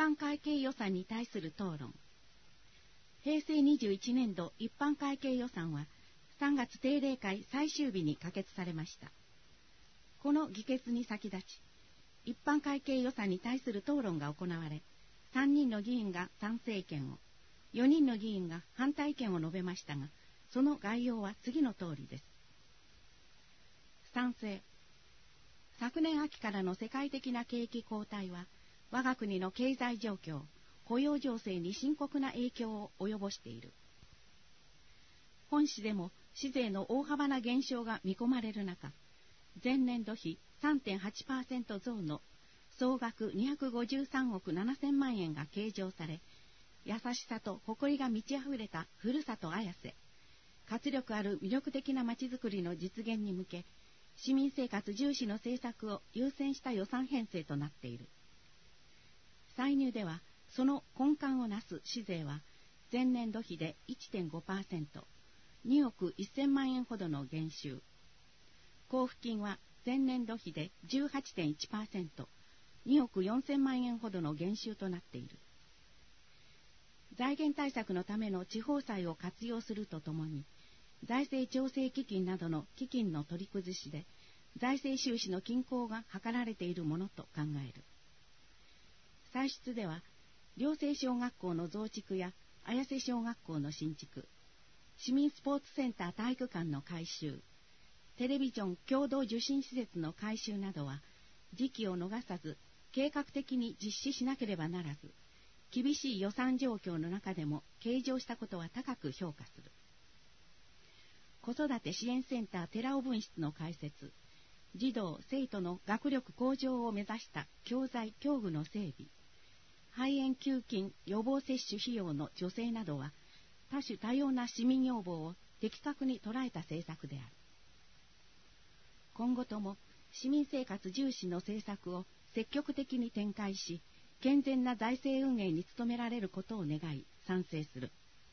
般会計予算に対する討論。平成21年度一般会計予算は3月定例会最終日に可決されました。この議決に先立ち、一般会計予算に対する討論が行われ、3人の議員が賛成意見を、4人の議員が反対意見を述べましたが、その概要は次の通りです。賛成。昨年秋からの世界的な景気後退は、我が国の経済状況、雇用情勢に深刻な影響を及ぼしている。本市でも市税の大幅な減少が見込まれる中、前年度比 3.8% 増の総額253億7000万円が計上され、優しさと誇りが満ち溢れたふるさと綾瀬、活力ある魅力的なまちづくりの実現に向け、市民生活重視の政策を優先した予算編成となっている。歳入では、その根幹をなす市税は、前年度比で 1.5%、2億1000万円ほどの減収。交付金は前年度比で 18.1%、2億4000万円ほどの減収となっている。財源対策のための地方債を活用するとともに、財政調整基金などの基金の取り崩しで、財政収支の均衡が図られているものと考える。歳出では、寮生小学校の増築や綾瀬小学校の新築、市民スポーツセンター体育館の改修、テレビジョン共同受信施設の改修などは、時期を逃さず計画的に実施しなければならず、厳しい予算状況の中でも計上したことは高く評価する。子育て支援センター寺尾分室の開設、児童・生徒の学力向上を目指した教材・教具の整備、肺炎球菌予防接種費用の助成などは、多種多様な市民要望を的確に捉えた政策である。今後とも市民生活重視の政策を積極的に展開し、健全な財政運営に努められることを願い、賛成する。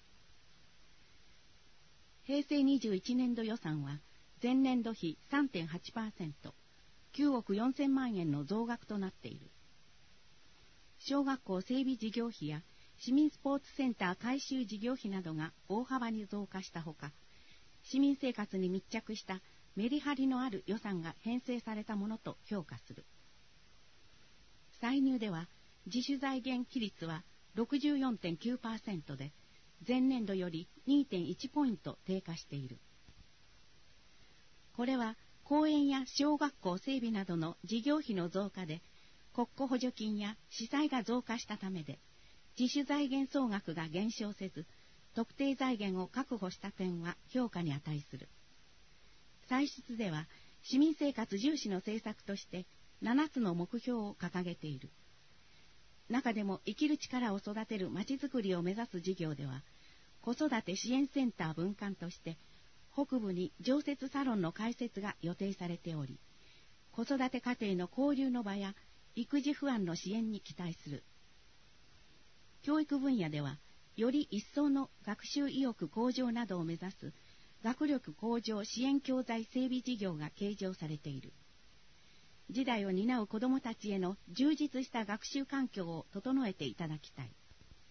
平成21年度予算は、前年度比 3.8%、9億4000万円の増額となっている。小学校整備事業費や市民スポーツセンター改修事業費などが大幅に増加したほか、市民生活に密着したメリハリのある予算が編成されたものと評価する。歳入では自主財源比率は 64.9% で、前年度より 2.1 ポイント低下している。これは公園や小学校整備などの事業費の増加で、国庫補助金や市債が増加したためで、自主財源総額が減少せず、特定財源を確保した点は評価に値する。歳出では、市民生活重視の政策として7つの目標を掲げている。中でも生きる力を育てるまちづくりを目指す事業では、子育て支援センター分館として、北部に常設サロンの開設が予定されており、子育て家庭の交流の場や育児不安の支援に期待する。教育分野では、より一層の学習意欲向上などを目指す学力向上支援教材整備事業が計上されている。時代を担う子どもたちへの充実した学習環境を整えていただきたい。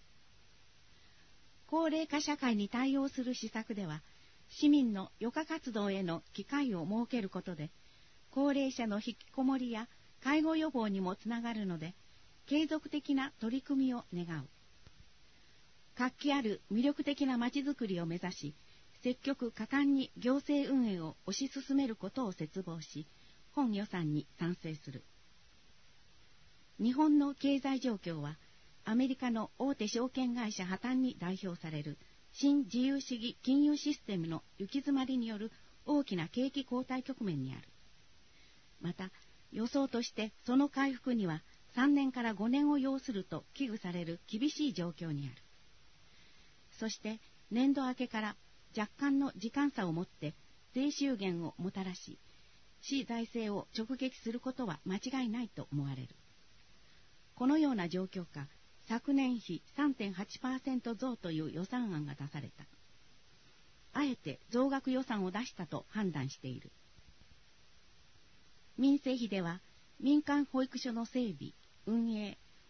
高齢化社会に対応する施策では、市民の余暇活動への機会を設けることで、高齢者の引きこもりや介護予防にもつながるので、継続的な取り組みを願う。活気ある魅力的なまちづくりを目指し、積極果敢に行政運営を推し進めることを切望し、本予算に賛成する。日本の経済状況は、アメリカの大手証券会社破綻に代表される新自由主義金融システムの行き詰まりによる大きな景気後退局面にある。また、予想としてその回復には3年から5年を要すると危惧される厳しい状況にある。そして年度明けから若干の時間差をもって税収減をもたらし、市財政を直撃することは間違いないと思われる。このような状況下、昨年比 3.8% 増という予算案が出された。あえて増額予算を出したと判断している。民生費では民間保育所の整備、運営、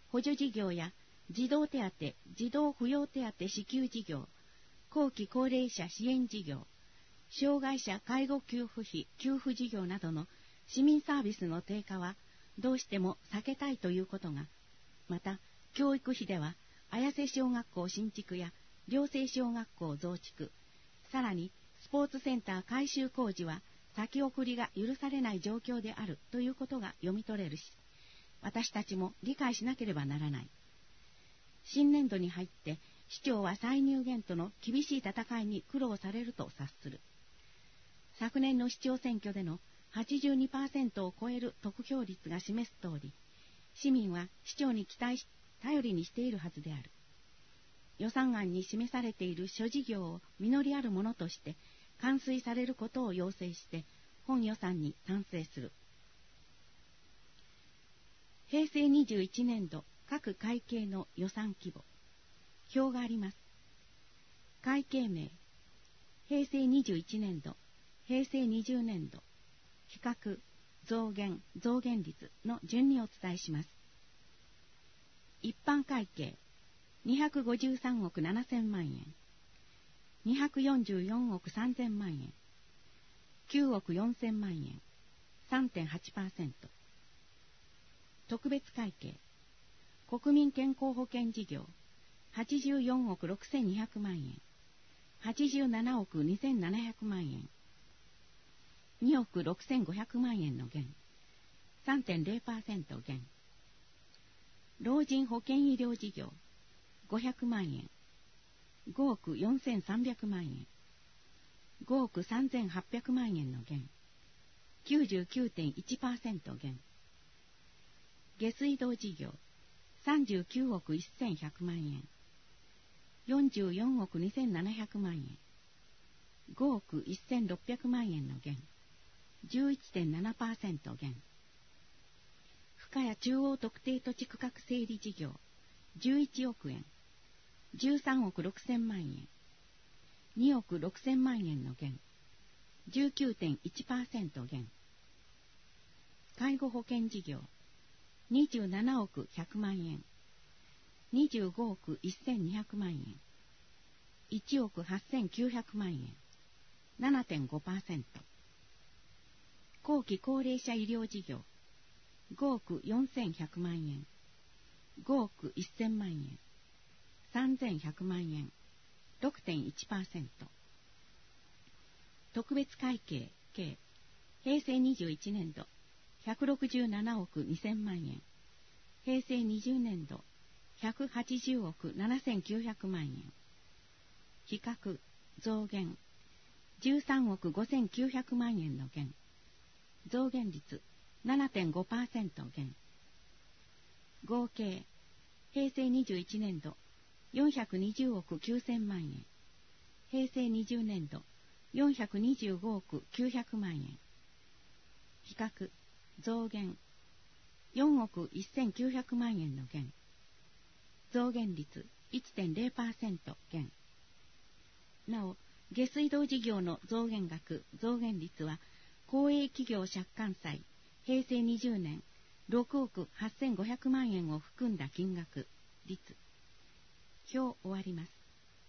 補助事業や児童手当、児童扶養手当支給事業、後期高齢者支援事業、障害者介護給付費給付事業などの市民サービスの低下はどうしても避けたいということが、また教育費では綾瀬小学校新築や寮生小学校増築、さらにスポーツセンター改修工事は先送りが許されない状況であるということが読み取れるし、私たちも理解しなければならない。新年度に入って市長は歳入減との厳しい戦いに苦労されると察する。昨年の市長選挙での 82% を超える得票率が示す通り、市民は市長に期待し頼りにしているはずである。予算案に示されている諸事業を実りあるものとして完遂されることを要請して本予算に賛成する。平成21年度各会計の予算規模。表があります。会計名、平成21年度、平成20年度、比較、増減率の順にお伝えします。一般会計、253億7000万円、244億3000万円、9億4000万円、3.8%。特別会計、国民健康保険事業、84億6200万円、87億2700万円、2億6500万円の減、3.0% 減。老人保険医療事業、500万円、5億4300万円、5億3800万円の減、99.1% 減。下水道事業、39億1100万円、44億2700万円、5億1600万円の減、11.7% 減。深谷中央特定土地区画整理事業、11億円、13億6000万円、2億6000万円の減、19.1% 減。介護保険事業、27億100万円、25億1200万円、1億8900万円、7.5%。後期高齢者医療事業、5億4100万円、5億1000万円、3100万円、6.1%。特別会計計、平成21年度、167億2000万円、平成20年度、180億7900万円。比較、増減、13億5900万円の減。増減率 7.5% 減。合計、平成21年度、420億9000万円。平成20年度、425億900万円。比較、増減、4億1900万円の減。増減率 1.0% 減。なお、下水道事業の増減額、増減率は、公営企業借款債、平成20年、6億8500万円を含んだ金額、率。表終わります。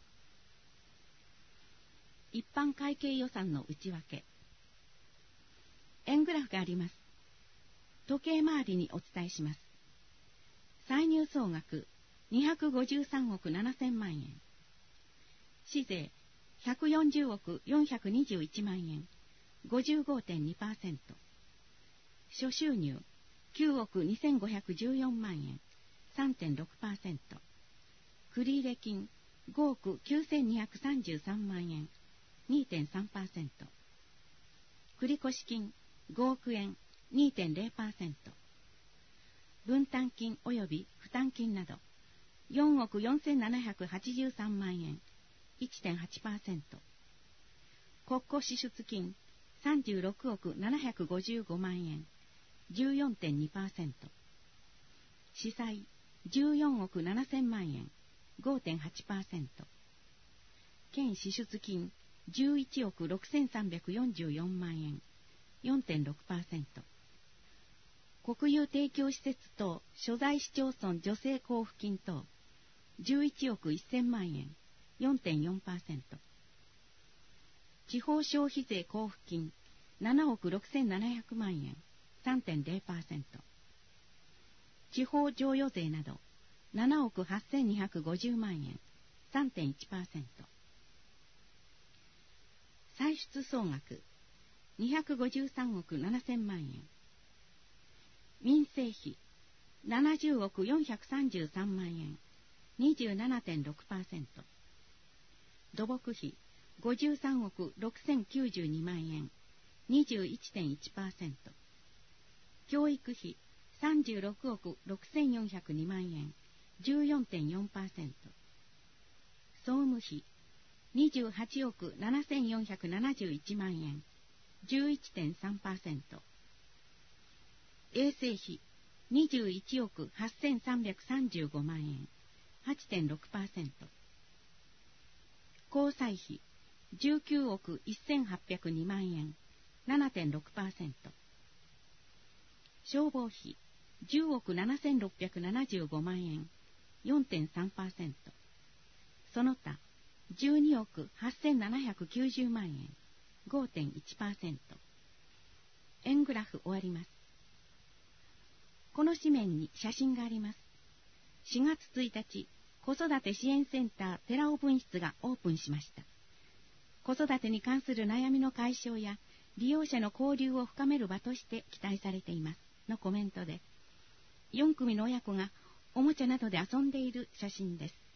一般会計予算の内訳。円グラフがあります。時計回りにお伝えします。歳入総額253億7000万円。市税140億421万円。55.2%。諸収入9億2514万円。3.6%。繰入金5億9233万円。2.3%。繰越金5億円。2.0%。分担金及び負担金など4億4783万円。1.8%。国庫支出金36億755万円。14.2%。司債14億7000万円。5.8%。県支出金11億6344万円。4.6%。 国有提供施設等所在市町村助成交付金等11億1000万円 4.4%、 地方消費税交付金7億6700万円 3.0%、 地方譲与税など7億8250万円 3.1%、 歳出総額253億7000万円、民生費70億433万円 27.6%、 土木費53億6092万円 21.1%、 教育費36億6402万円 14.4%、 総務費28億7471万円 11.3%、 衛生費21億8335万円 8.6%、 交際費19億1802万円 7.6%、 消防費10億7675万円 4.3%、 その他12億8790万円 5.1%。 円グラフ終わります。この紙面に写真があります。4月1日、子育て支援センター寺尾分室がオープンしました。子育てに関する悩みの解消や利用者の交流を深める場として期待されていますのコメントで、4組の親子がおもちゃなどで遊んでいる写真です。